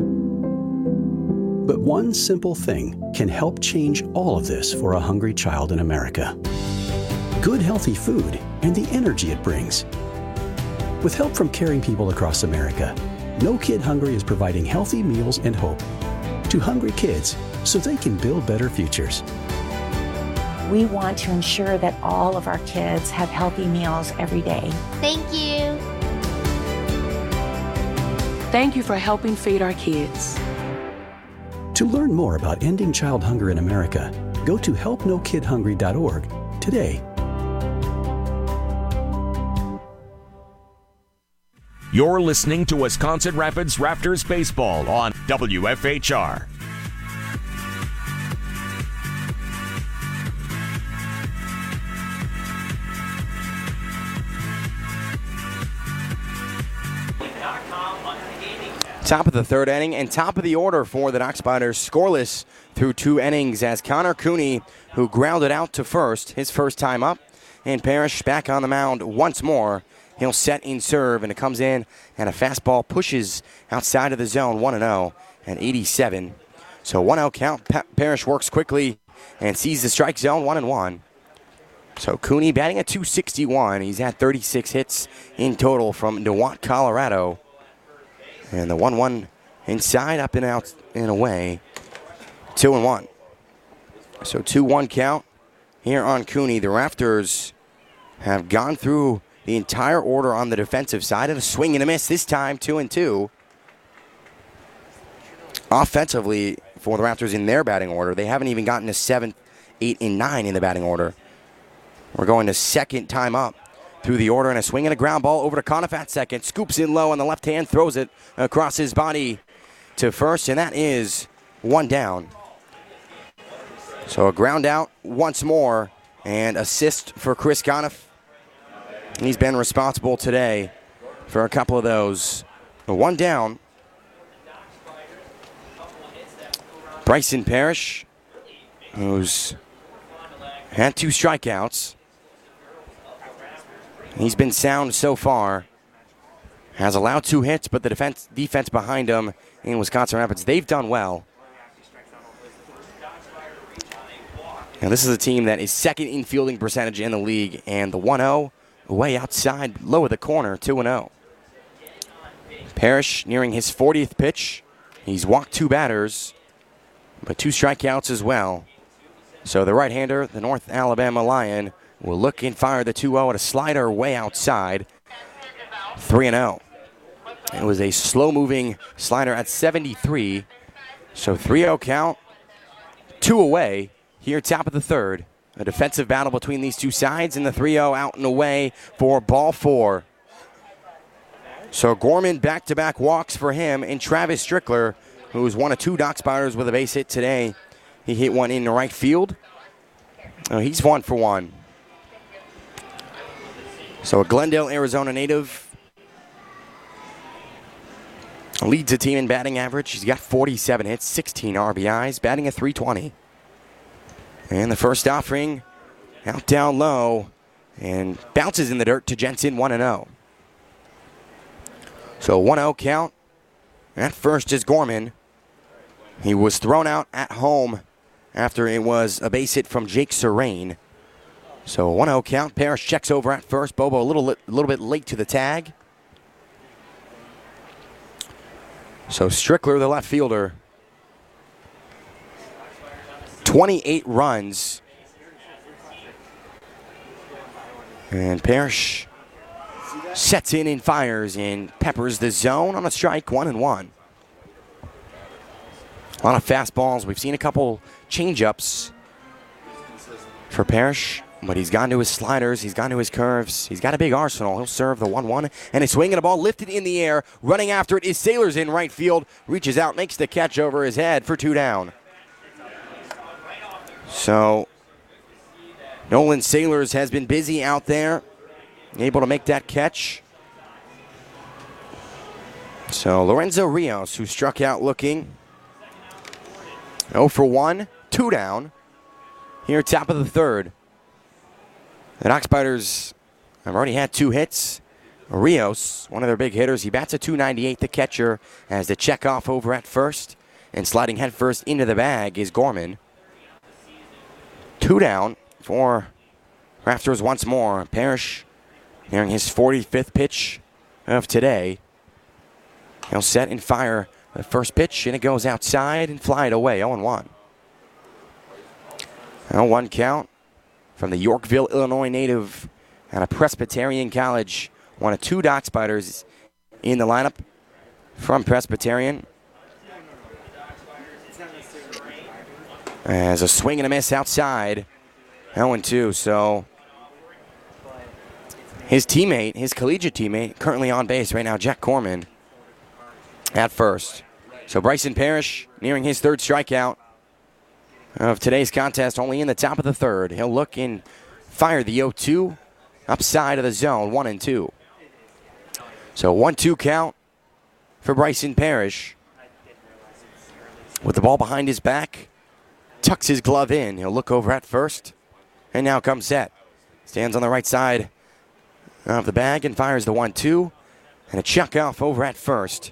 But one simple thing can help change all of this for a hungry child in America. Good, healthy food and the energy it brings. With help from caring people across America, No Kid Hungry is providing healthy meals and hope to hungry kids so they can build better futures. We want to ensure that all of our kids have healthy meals every day. Thank you. Thank you for helping feed our kids. To learn more about ending child hunger in America, go to helpnokidhungry.org today. You're listening to Wisconsin Rapids Raptors Baseball on WFHR. Top of the third inning and top of the order for the Dock Spiders, scoreless through 2 innings as Connor Cooney, who grounded out to first, his first time up, and Parrish back on the mound once more. He'll set in serve, and it comes in, and a fastball pushes outside of the zone, 1-0 at 87. So 1-0 count. Parrish works quickly and sees the strike zone, 1-1. So Cooney batting at .261. He's had 36 hits in total from DeWatt, Colorado. And the 1-1 inside, up and out and away, 2-1. So 2-1 count here on Cooney. The Raptors have gone through the entire order on the defensive side, and a swing and a miss this time, 2-2. Offensively, for the Raptors in their batting order, they haven't even gotten to 7, 8, and 9 in the batting order. We're going to second time up through the order, and a swing and a ground ball over to Conniff at second. Scoops in low on the left hand, throws it across his body to first, and that is 1 down. So a ground out once more, and assist for Chris Conniff. He's been responsible today for a couple of those. 1 down. Bryson Parrish, who's had 2 strikeouts. He's been sound so far. Has allowed 2 hits, but the defense behind him in Wisconsin Rapids, they've done well. Now this is a team that is second in fielding percentage in the league, and the 1-0 way outside, low of the corner, 2-0. Parrish nearing his 40th pitch. He's walked 2 batters, but 2 strikeouts as well. So the right-hander, the North Alabama Lion, will look and fire the 2-0 at a slider way outside, 3-0. It was a slow-moving slider at 73, so 3-0 count, 2 away here, top of the third. A defensive battle between these two sides, and the 3-0 out and away for ball 4. So Gorman back-to-back walks for him, and Travis Strickler, who's one of 2 Dock Spiders with a base hit today. He hit one in the right field. He's 1 for 1. So a Glendale, Arizona native leads the team in batting average. He's got 47 hits, 16 RBIs, batting at .320. And the first offering out down low and bounces in the dirt to Jensen, 1-0. So 1-0 count. At first is Gorman. He was thrown out at home after it was a base hit from Jake Serrain. So 1-0 count. Parrish checks over at first. Bobo a little bit late to the tag. So Strickler, the left fielder, 28 runs. And Parrish sets in and fires and peppers the zone on a strike, 1-1. A lot of fastballs. We've seen a couple changeups. for Parrish. But he's gone to his sliders, he's gone to his curves, he's got a big arsenal. He'll serve the 1-1, and he's swinging a ball lifted in the air. Running after it is Sailors in right field. Reaches out, makes the catch over his head for 2 down. So, Nolan Sailors has been busy out there, able to make that catch. So, Lorenzo Rios, who struck out looking 0 for 1, 2 down. Here, top of the third. The Knox-Biters have already had 2 hits. Rios, one of their big hitters, he bats a .298, the catcher, as the checkoff over at first. And sliding headfirst into the bag is Gorman. 2 down for Raptors once more. Parrish nearing his 45th pitch of today. He'll set and fire the first pitch, and it goes outside and fly it away, 0-1. 0-1 count. From the Yorkville, Illinois native out of Presbyterian College. One of 2 Knox-Biters in the lineup from Presbyterian. As a swing and a miss outside. 0-2, so his teammate, his collegiate teammate, currently on base right now, Jack Corman, at first. So Bryson Parrish nearing his 3rd strikeout of today's contest, only in the top of the 3rd. He'll look and fire the 0-2 upside of the zone, 1-2. So 1-2 count for Bryson Parrish. With the ball behind his back, tucks his glove in. He'll look over at first, and now comes set. Stands on the right side of the bag and fires the 1-2, and a check off over at first.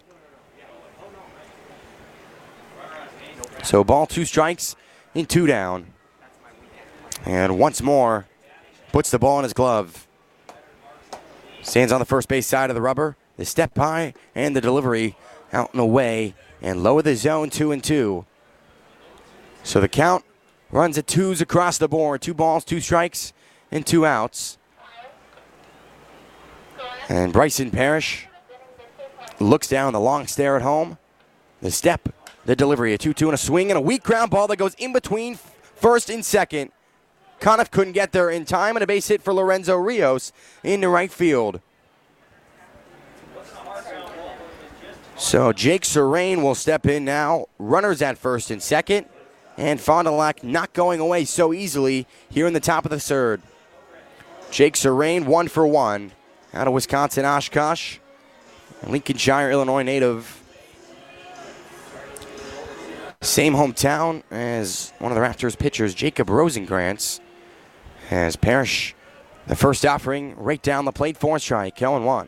So ball, 2 strikes, in 2 down. And once more, puts the ball in his glove. Stands on the first base side of the rubber. The step high and the delivery out and away. And low of the zone, 2-2. So the count runs at 2s across the board. 2 balls, 2 strikes, and 2 outs. And Bryson Parrish looks down the long stare at home. The step, the delivery, a 2-2 and a swing and a weak ground ball that goes in between first and second. Conniff couldn't get there in time, and a base hit for Lorenzo Rios into right field. So Jake Serrain will step in now. Runners at first and second. And Fond du Lac not going away so easily here in the top of the 3rd. Jake Serrain, 1 for 1 out of Wisconsin Oshkosh. Lincolnshire, Illinois native. Same hometown as one of the Raptors pitchers, Jacob Rosenkrantz. As Parrish, the first offering, right down the plate for a strike, 0-1.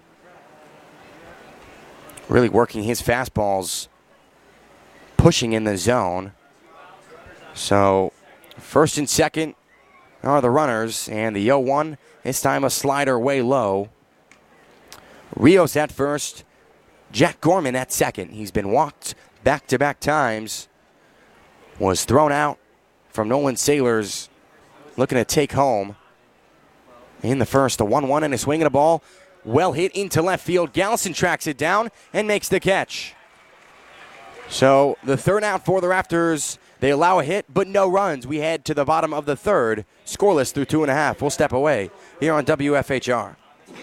Really working his fastballs, pushing in the zone. So, first and second are the runners, and the 0-1, this time a slider way low. Rios at first, Jack Gorman at second. He's been walked back-to-back times. Was thrown out from Nolan Sailors, looking to take home in the first. A 1-1 and a swing and a ball. Well hit into left field. Gallison tracks it down and makes the catch. So the 3rd out for the Raptors. They allow a hit, but no runs. We head to the bottom of the 3rd. Scoreless through 2.5. We'll step away here on WFHR.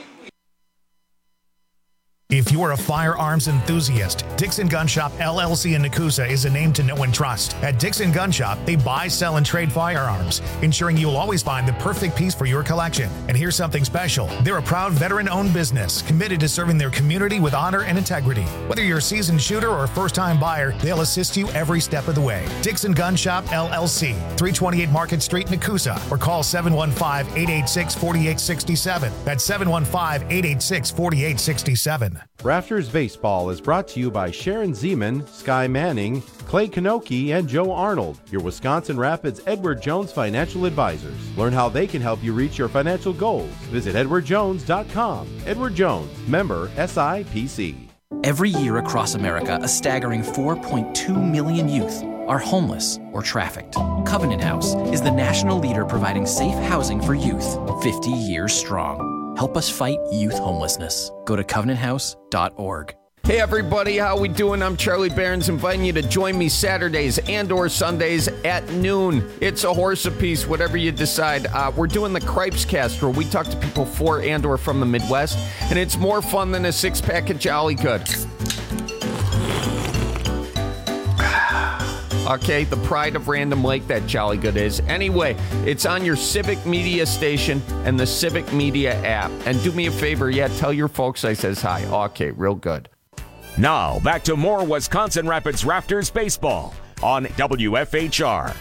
If you are a firearms enthusiast, Dixon Gun Shop LLC in Nakusa is a name to know and trust. At Dixon Gun Shop, they buy, sell, and trade firearms, ensuring you will always find the perfect piece for your collection. And here's something special. They're a proud veteran-owned business, committed to serving their community with honor and integrity. Whether you're a seasoned shooter or a first-time buyer, they'll assist you every step of the way. Dixon Gun Shop LLC, 328 Market Street, Nakusa, or call 715-886-4867. That's 715-886-4867. Raptors Baseball is brought to you by Sharon Zeman, Sky Manning, Clay Kanoki, and Joe Arnold, your Wisconsin Rapids Edward Jones financial advisors. Learn how they can help you reach your financial goals. Visit edwardjones.com. Edward Jones, member SIPC. Every year across America, a staggering 4.2 million youth are homeless or trafficked. Covenant House is the national leader providing safe housing for youth, 50 years strong. Help us fight youth homelessness. Go to covenanthouse.org. Hey everybody, how we doing? I'm Charlie Behrens, inviting you to join me Saturdays and or Sundays at noon. It's a horse apiece, whatever you decide. We're doing the Cripes Cast, where we talk to people for and or from the Midwest, and it's more fun than a six-pack of Jolly Good. Okay, the pride of Random Lake, that Jolly Good is. Anyway, it's on your Civic Media station and the Civic Media app. And do me a favor, tell your folks I says hi. Okay, real good. Now, back to more Wisconsin Rapids Rafters baseball on WFHR.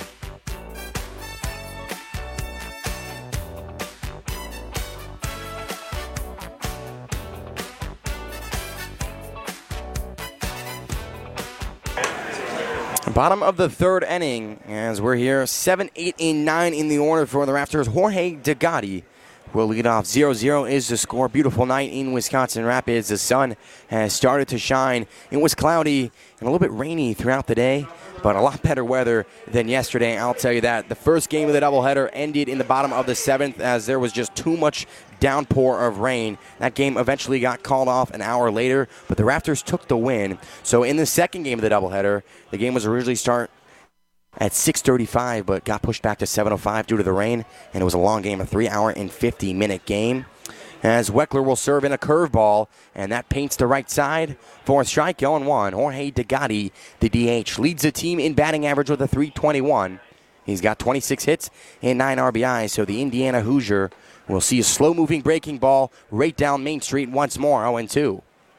Bottom of the third inning, as we're here, 7, 8, and 9 in the order for the Rafters. Jorge Degatti will lead off. 0-0 is the score. Beautiful night in Wisconsin Rapids. The sun has started to shine. It was cloudy and a little bit rainy throughout the day, but a lot better weather than yesterday, I'll tell you that. The first game of the doubleheader ended in the bottom of the seventh as there was just too much downpour of rain. That game eventually got called off an hour later, but the Rafters took the win. So in the second game of the doubleheader, the game was originally start at 6:35, but got pushed back to 7:05 due to the rain, and it was a long game, a 3-hour and 50-minute game. As Weckler will serve in a curveball, and that paints the right side for a strike. 0-1. Jorge Degatti, the DH, leads the team in batting average with a .321. He's got 26 hits and 9 RBIs, so the Indiana Hoosier will see a slow-moving breaking ball right down Main Street once more. 0-2.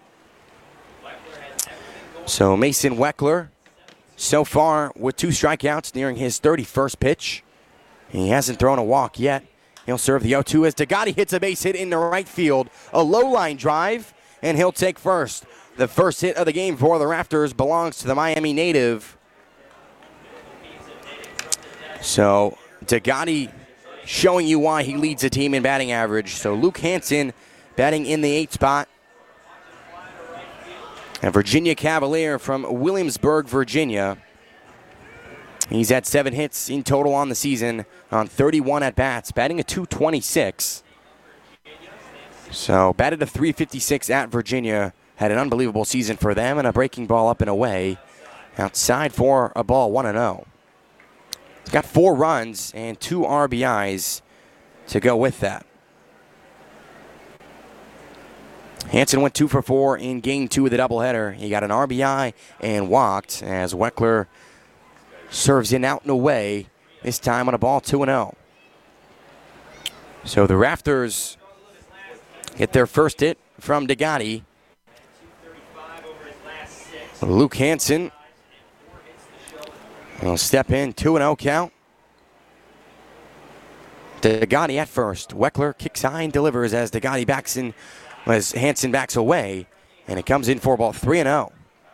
So Mason Weckler, so far with 2 strikeouts, nearing his 31st pitch. He hasn't thrown a walk yet. He'll serve the 0-2 as Degatti hits a base hit in the right field. A low line drive, and he'll take first. The first hit of the game for the Rafters belongs to the Miami native. So Degatti showing you why he leads the team in batting average. So Luke Hansen batting in the 8th spot. And Virginia Cavalier from Williamsburg, Virginia. He's had 7 hits in total on the season on 31 at-bats, batting a .226. So batted a .356 at Virginia. Had an unbelievable season for them, and a breaking ball up and away. Outside for a ball, 1-0. He's got 4 runs and 2 RBIs to go with that. Hansen went 2 for 4 in game 2 of the doubleheader. He got an RBI and walked as Weckler serves in out and away, this time on a ball 2-0. So the Rafters get their first hit from Degatti. Luke Hansen will step in, 2-0 count. Degatti at first. Weckler kicks high and delivers as Degatti backs in, as Hansen backs away, and it comes in for ball 3-0.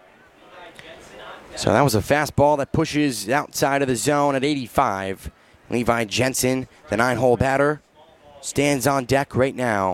So that was a fastball that pushes outside of the zone at 85. Levi Jensen, the 9-hole batter, stands on deck right now.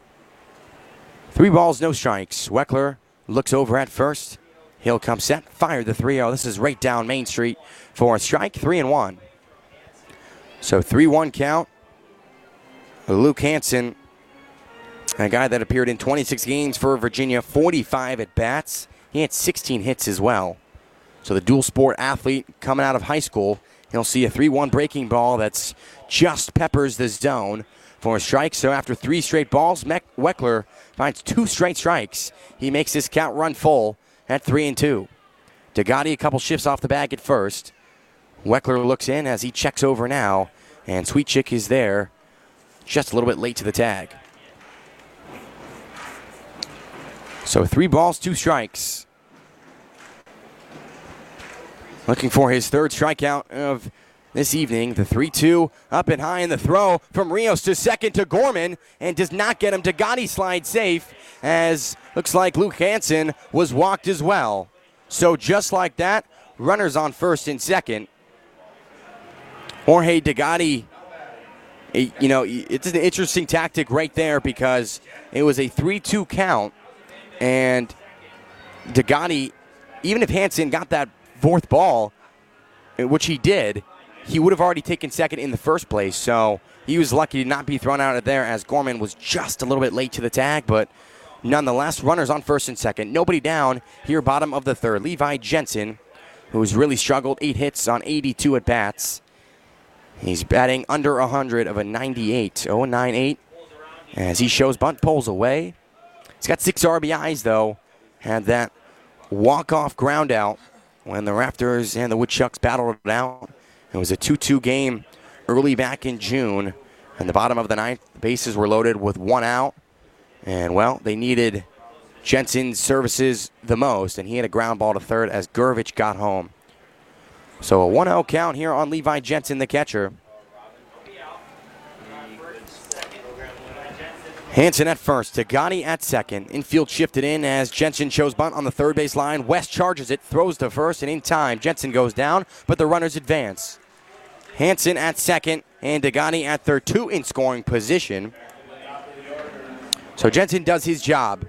3 balls, no strikes. Weckler looks over at first. He'll come set, fired the 3-0. This is right down Main Street for a strike, 3-1. So 3-1 count. Luke Hansen, a guy that appeared in 26 games for Virginia, 45 at-bats. He had 16 hits as well. So the dual sport athlete coming out of high school, he'll see a 3-1 breaking ball that's just peppers the zone for a strike. So after 3 straight balls, Weckler finds 2 straight strikes. He makes his count run full at 3-2. Degatti a couple shifts off the bag at first. Weckler looks in as he checks over now, and Sweet Chick is there just a little bit late to the tag. So 3 balls, 2 strikes. Looking for his 3rd strikeout of this evening. The 3-2 up and high in the throw from Rios to second to Gorman, and does not get him. Degatti slides safe, as looks like Luke Hansen was walked as well. So just like that, runners on first and second. Jorge Degatti, you know, it's an interesting tactic right there because it was a 3-2 count, and Degatti, even if Hansen got that 4th ball, which he did, he would have already taken second in the first place. So he was lucky to not be thrown out of there, as Gorman was just a little bit late to the tag, but nonetheless. Runners on first and second. Nobody down here, bottom of the third. Levi Jensen, who's really struggled, 8 hits on 82 at-bats. He's batting under 100 of a 98, 0.98. As he shows bunt, pulls away. He's got 6 RBIs, though. Had that walk-off ground out when the Raptors and the Woodchucks battled it out. It was a 2-2 game early back in June. And the bottom of the ninth, the bases were loaded with 1 out. And, well, they needed Jensen's services the most, and he had a ground ball to third as Gurvich got home. So a 1-0 count here on Levi Jensen, the catcher. Hansen at first, Tagani at second. Infield shifted in as Jensen shows bunt on the third base line. West charges it, throws to first, and in time, Jensen goes down, but the runners advance. Hansen at second and Tagani at third, 2 in scoring position. So Jensen does his job.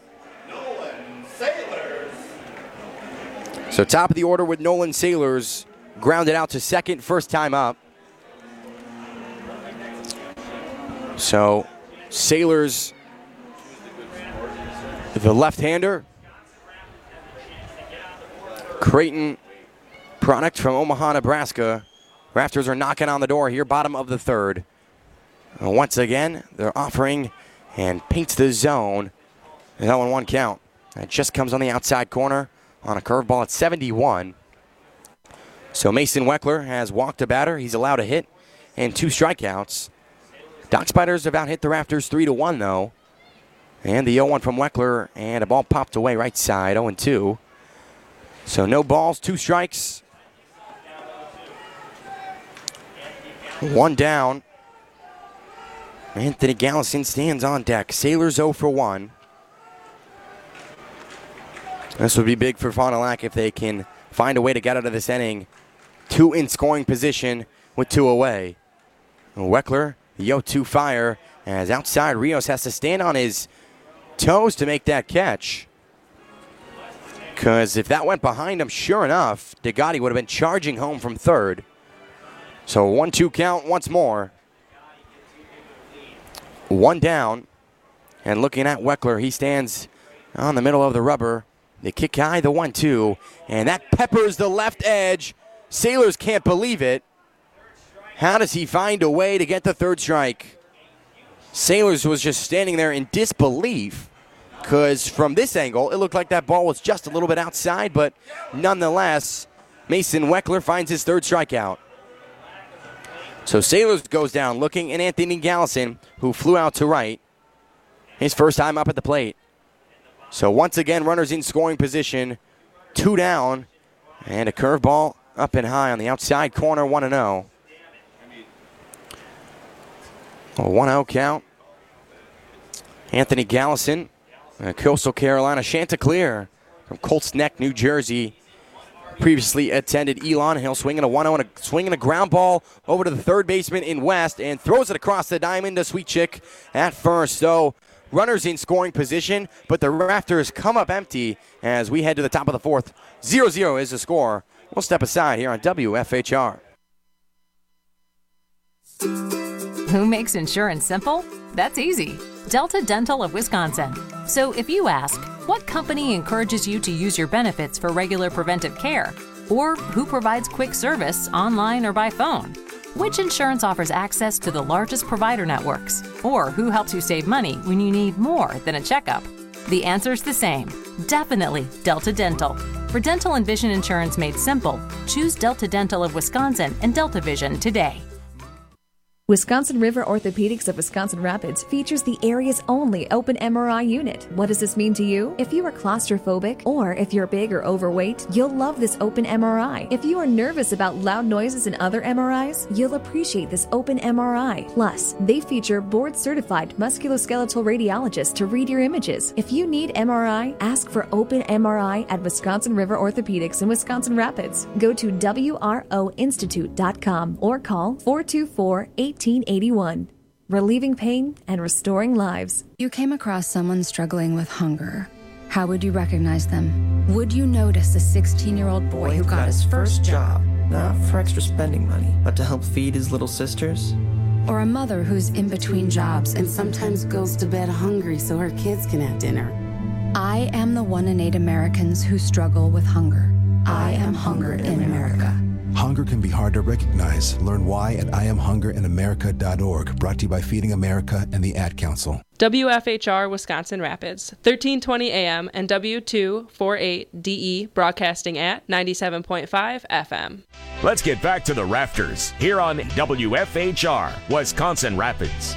So top of the order with Nolan Sailors, grounded out to second, first time up. So Sailors, the left-hander. Creighton product from Omaha, Nebraska. Raptors are knocking on the door here, bottom of the third. Once again, they're offering and paints the zone. That 1-1 count. It just comes on the outside corner on a curveball at 71. So Mason Weckler has walked a batter. He's allowed a hit and 2 strikeouts. Doc Spiders have out hit the Raptors 3-1 though. And the 0-1 from Weckler, and a ball popped away right side, 0-2. So no balls, 2 strikes. 1 down. Anthony Gallison stands on deck. Sailors 0 for 1. This would be big for Fond du Lac if they can find a way to get out of this inning. 2 in scoring position with 2 away. Weckler, the 0-2 fire, as outside Rios has to stand on his toes to make that catch. Because if that went behind him, sure enough, Degatti would have been charging home from third. So 1-2 count once more. 1 down. And looking at Weckler, he stands on the middle of the rubber. The kick high, the 1-2. And that peppers the left edge. Sailors can't believe it. How does he find a way to get the third strike? Sailors was just standing there in disbelief, because from this angle, it looked like that ball was just a little bit outside, but nonetheless, Mason Weckler finds his third strikeout. So Sailors goes down looking, and Anthony Gallison, who flew out to right, his first time up at the plate. So once again, runners in scoring position, 2 down, and a curveball up and high on the outside corner, 1-0. A 1-0 count. Anthony Gallison, Coastal Carolina, Chanticleer from Colts Neck, New Jersey. Previously attended Elon. He'll swing in a 1-0 and a swing and a ground ball over to the third baseman in West and throws it across the diamond to Sweet Chick at first. So runners in scoring position, but the Raptors come up empty as we head to the top of the fourth. 0-0 is the score. We'll step aside here on WFHR. Who makes insurance simple? That's easy. Delta Dental of Wisconsin. So if you ask, what company encourages you to use your benefits for regular preventive care? Or who provides quick service online or by phone? Which insurance offers access to the largest provider networks? Or who helps you save money when you need more than a checkup? The answer's the same. Definitely Delta Dental. For dental and vision insurance made simple, choose Delta Dental of Wisconsin and Delta Vision today. Wisconsin River Orthopedics of Wisconsin Rapids features the area's only open MRI unit. What does this mean to you? If you are claustrophobic or if you're big or overweight, you'll love this open MRI. If you are nervous about loud noises in other MRIs, you'll appreciate this open MRI. Plus, they feature board-certified musculoskeletal radiologists to read your images. If you need MRI, ask for open MRI at Wisconsin River Orthopedics in Wisconsin Rapids. Go to WROinstitute.com or call 424-1881. Relieving pain and restoring lives. You came across someone struggling with hunger. How would you recognize them? Would you notice a 16-year-old boy who got his first job? Not for extra spending money, but to help feed his little sisters? Or a mother who's in between jobs and sometimes goes to bed hungry so her kids can have dinner. I am the 1 in 8 Americans who struggle with hunger. I am Hunger in America. Hunger can be hard to recognize. Learn why at IamHungerInAmerica.org. Brought to you by Feeding America and the Ad Council. WFHR Wisconsin Rapids, 1320 AM and W248DE broadcasting at 97.5 FM. Let's get back to the Rafters here on WFHR Wisconsin Rapids.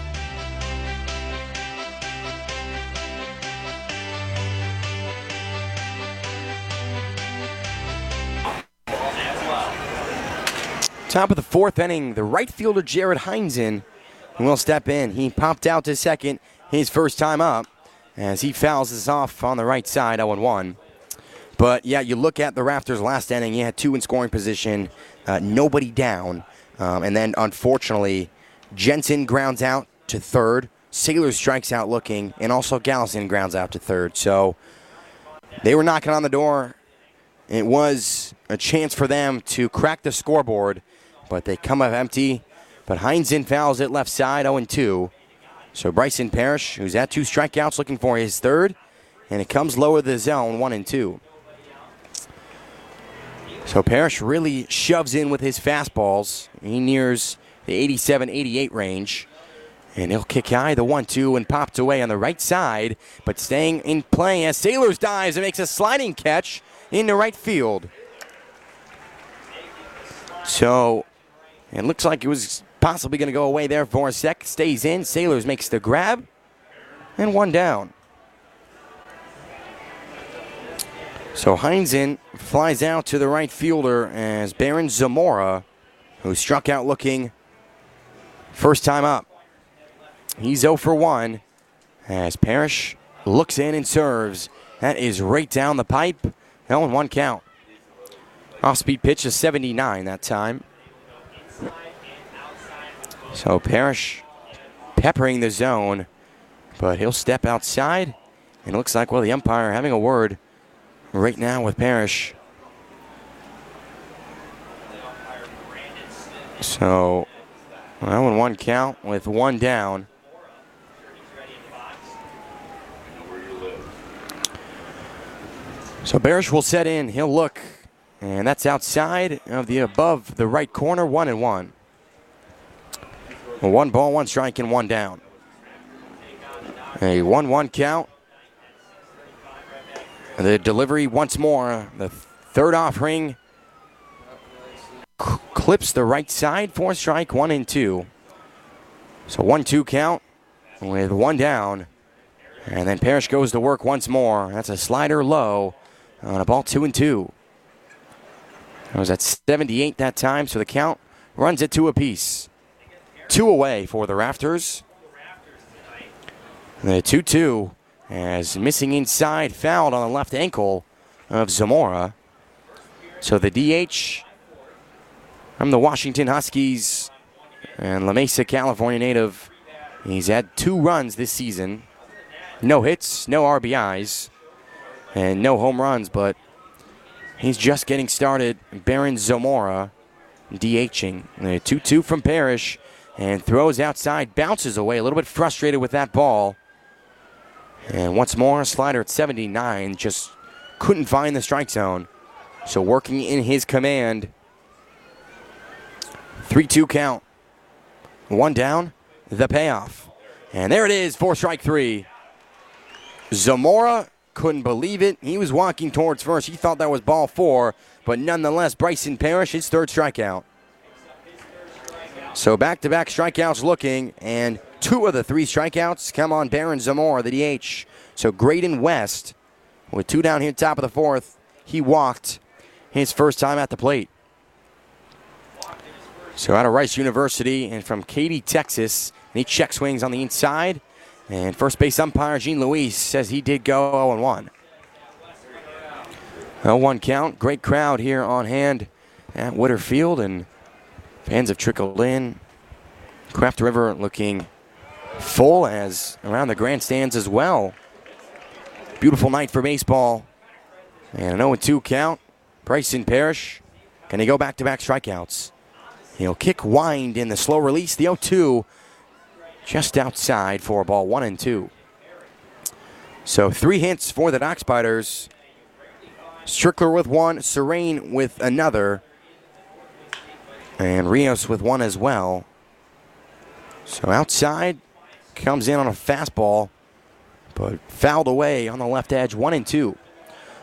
Top of the fourth inning, the right fielder Jared Heinzen will step in. He popped out to second his first time up as he fouls this off on the right side, 0-1. But yeah, you look at the Rafters last inning, you had 2 in scoring position, nobody down. And then unfortunately, Jensen grounds out to third, Sailor strikes out looking, and also Gallison grounds out to third. So they were knocking on the door. It was a chance for them to crack the scoreboard, but they come up empty. But Heinzen fouls it left side, 0-2. So Bryson Parrish, who's at 2 strikeouts, looking for his third, and it comes lower the zone, 1-2. So Parrish really shoves in with his fastballs. He nears the 87-88 range, and he'll kick high the 1-2 and popped away on the right side, but staying in play as Sailors dives and makes a sliding catch into right field. So it looks like it was possibly going to go away there for a sec. Stays in. Sailors makes the grab. And 1 down. So Heinzen flies out to the right fielder as Baron Zamora, who struck out looking first time up. He's 0 for 1 as Parrish looks in and serves. That is right down the pipe. 0-1 count. Off-speed pitch is 79 that time. So Parrish peppering the zone, but he'll step outside. And it looks like, well, the umpire having a word right now with Parrish. So 0-1 count with 1 down. So Parrish will set in. He'll look. And that's outside of the above the right corner, 1-1. 1 ball, 1 strike, and 1 down. A 1-1 count. The delivery once more. The third offering clips the right side, 4 strike, 1-2. So 1-2 count with 1 down. And then Parrish goes to work once more. That's a slider low on a ball 2-2. It was at 78 that time, so the count runs at 2 apiece. 2 away for the Rafters. The 2-2 as missing inside, fouled on the left ankle of Zamora. So the DH from the Washington Huskies and La Mesa, California native. He's had 2 runs this season. No hits, no RBIs, and no home runs, but he's just getting started. Baron Zamora DHing. The 2-2 from Parrish and throws outside, bounces away, a little bit frustrated with that ball. And once more, a slider at 79, just couldn't find the strike zone. So working in his command. 3-2 count. 1 down, the payoff. And there it is, 4 strike 3. Zamora couldn't believe it. He was walking towards first. He thought that was ball 4, but nonetheless, Bryson Parrish, his 3rd strikeout. So back-to-back strikeouts looking, and 2 of the 3 strikeouts come on Baron Zamora, the DH. So Graydon West, with 2 down here, top of the 4th, he walked his first time at the plate. So out of Rice University and from Katy, Texas, and he check swings on the inside. And first base umpire Gene Luis says he did go 0-1. 0-1 count. Great crowd here on hand at Witter Field, and fans have trickled in. Craft River looking full as around the grandstands as well. Beautiful night for baseball. And an 0-2 count. Bryson Parrish. Can he go back-to-back strikeouts? He'll kick wind in the slow release. The 0-2 just outside for a ball 1-2. So 3 hits for the Dock Spiders. Strickler with 1, Serene with another, and Rios with 1 as well. So outside, comes in on a fastball, but fouled away on the left edge, 1-2.